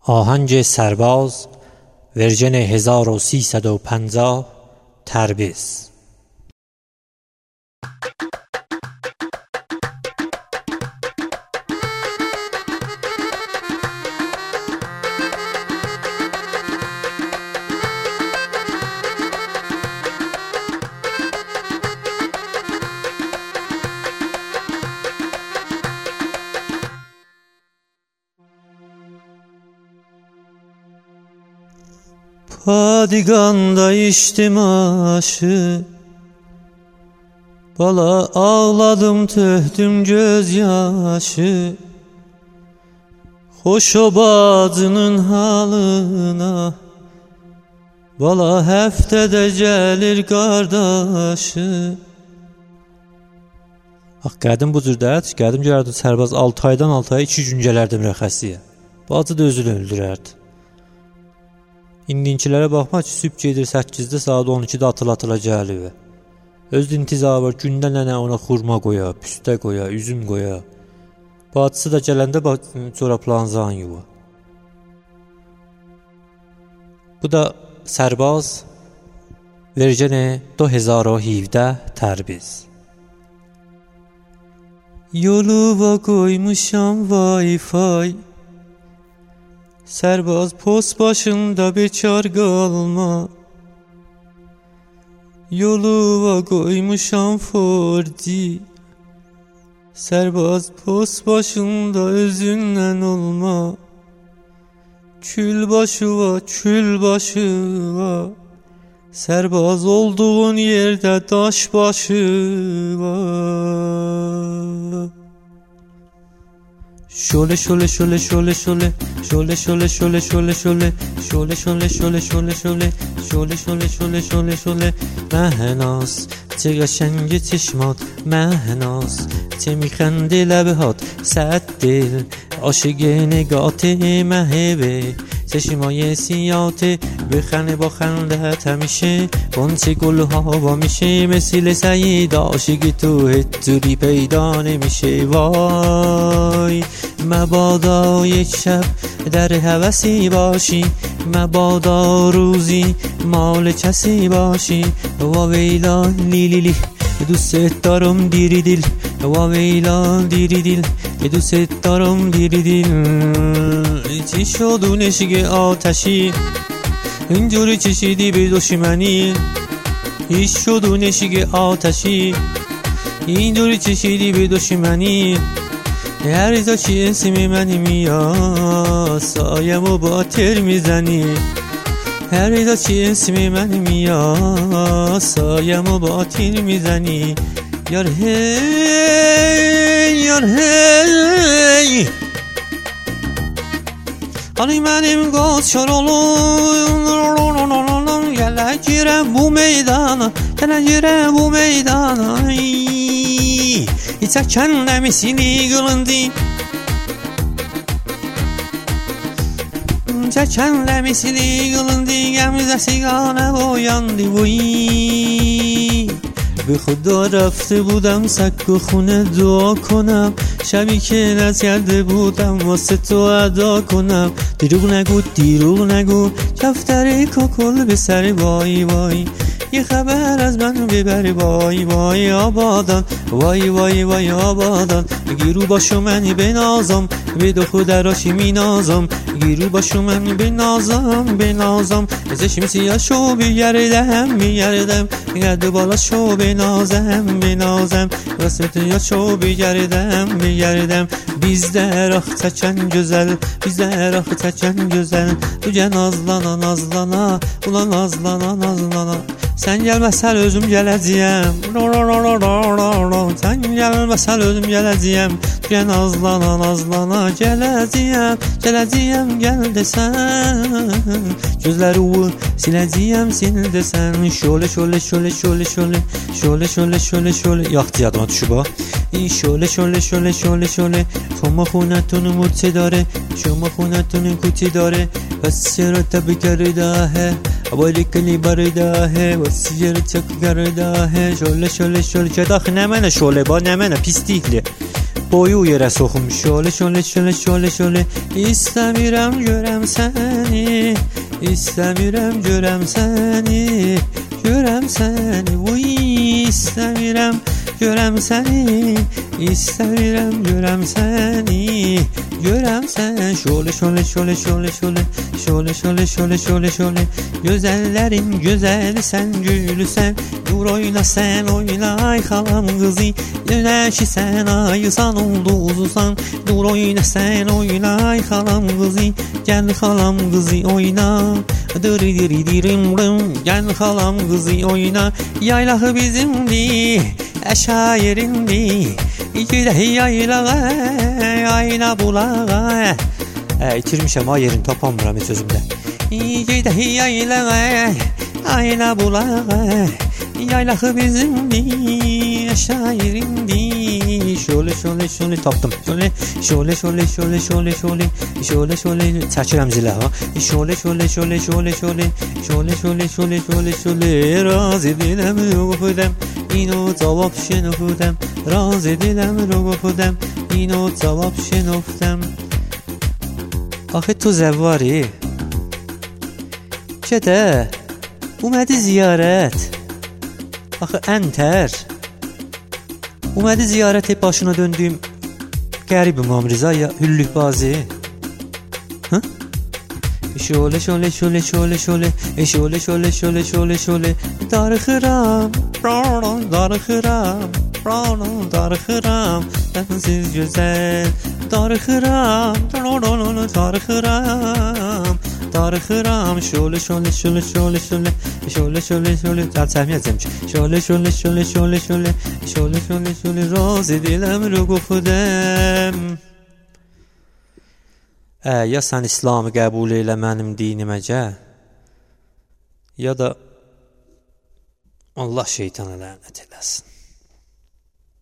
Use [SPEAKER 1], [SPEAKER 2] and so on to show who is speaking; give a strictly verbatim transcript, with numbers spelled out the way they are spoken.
[SPEAKER 1] آهنگ سرباز ورژن هزار و سیصد و پنجاه تربیز.
[SPEAKER 2] Padiganda içtim aşı, bala ağladım töhdüm gözyaşı. Hoş o bacının halına, bala həftədə gəlir qardaşı.
[SPEAKER 1] Ax, qədim bu cürdət, qədim görərdi sərbaz altı aydan altı aya iki gün gələrdi mürəxəssiyə. Bacı da özünü öldürərdi. İndinkilərə baxma ki, sübh gedir səkkizdə, saat on ikidə atıla-atıla gəlir. Öz intizarı var, gündə nənə ona xurma qoya, püstə qoya, üzüm qoya. Bacısı da gələndə corablanızan yuva. Bu da sərbaz ورژن دو هزار و هفده تربیز.
[SPEAKER 2] Yoluva koymuşam vay fay, sərbaz post başında bekar qalma. Yoluva koymuşam fordi, sərbaz post başında özündən olma. Kül başı va, kül başı va, sərbaz olduğun yerdə daş başı var. Şöyle şöyle şöyle şöyle şöyle şöyle şöyle şöyle şöyle şöyle şöyle şöyle şöyle şöyle şöyle şöyle şöyle şöyle şöyle şöyle مهناز چه قشنگ چشمات مهناز چه میخندی لبهات صد دل عاشق نگات مهبه چشمای سیات بخنه با خندت همیشه بانچه گل هوا میشه مثل سعید عاشق تو هتوری پیدا نمیشه. وای مبادا یک شب در هوسی باشی، مبادا روزی مال کسی باشی. وا ویلا لیلی لی دوست دارم دیری دیل، وا ویلا دیری دیل دوست دارم دیری دیل. چی شد اون عشق آتشی اینجوری چشیدی به دشمنی؟ هیچ شد اون عشق آتشی اینجوری چشیدی به دشمنی؟ هر روزا چی اسم منی میاد سایمو با تر میزنی. هر روزا چی اسم منی میاد سایمو با تیر میزنی. یار هی یار هی Hani benim koçarolum gel girem bu meydana, gel girem bu meydana. Hiç kendimsini gülündü, hiç kendimsini gülündü. Gemide sigara boyandı boy. به خدا رفته بودم سگ و خونه دعا کنم، شبی که نز کرده بودم واسه تو ادا کنم. دروغ نگو دروغ نگو کفتر کاکل به سر وای وای، یه خبر از من ببر وای وای آبادان. وای وای وای آبادان گیرو باشو منی بنازم به دو خودراشی مینازم. گیرو باشو منی بنازم بنازم چشم سیاشو بگردم بگردم گرد بالاشو بنازم بنازم واسه یاشو بگردم بگردم. Bizde ah çeçen güzel, bizde ah çeçen güzel. Düce nazlana nazlana, ulan nazlana nazlana. Sen gelmezsen özüm geləcəyəm, sen gelmezsen özüm geləcəyəm. Düce nazlana nazlana geləcəyəm, geləcəyəm gel desen. Gözləri siləcəyəm sil desen. Şöyle şöyle şöyle şöyle şöyle şöyle şöyle şöyle şöyle yaxtı yadıma düşüb ha. شله شله شله شله شله شما خونتون مرچه داره، شما خونتون کوچه داره. بس چرا تب کرده اولی کلی برده بس چرا چک کرده. شله شله شله چه داخل نمنه شله با نمنه پیستیله
[SPEAKER 1] boyu yerə soxum. Şölə şölə şölə şölə şölə İstəmirəm görəm səni, İstəmirəm görəm səni, görəm səni. Uy, istəmirəm görəm səni, İstəmirəm görəm səni, görəm səni. Şölə şölə şölə şölə şölə şölə şölə şölə şölə şölə Gözəllərin gözəli sən, gülüsən, dur oyna sən, oyna ay xalam qızı. Günəşi sən, ayısan, ulduzusan, dur oyna sən, oyna ay xalam qızı. Gəl xalam qızı oyna, diri diri dirim rim, gəl xalam qızı oyna. Yaylağı bizimdir, əşairindir, gedək yaylağa, yayla bulağa. Ə, itirmişəm ha, yerini tapamıram heç özümdə. Gedək yaylağa, yayla bulağa, yaylağı bizimdir, əşairindir. Şölə şölə şölə tapdım. Şölə şölə şölə şölə şölə şölə şölə şölə çəkirəm zilə ha. Şölə şölə şölə şölə şölə şölə şölə şölə şölə şölə raz ediləm ruhudam, ino cavab şenofudam, raz ediləm ruhudam, ino cavab şenofudam. Axı tu zəvvari Gədə Umədi ziyarət. Axı əntər Umədi ziyarət et başına döndüyüm qərib İmam Rıza ya hüllükbazi. Hı? Şöyle şöyle şöyle şöyle şöyle şöyle şöyle şöyle şöyle şöyle darıxıram, darıxıram, darıxıram, sənsiz gözəl, darıxıram, darıxıram, darıxıram. Şöyle şöyle şöyle şöyle şöyle şöyle şöyle şöyle çəkməyəcəm ki. Şöyle şöyle şöyle şöyle şöyle şöyle şöyle şöyle raz ediləm rüqufudəm. Ə, ya sən İslamı qəbul elə mənim diniməcə, ya da Allah şeytana lənət eləsin.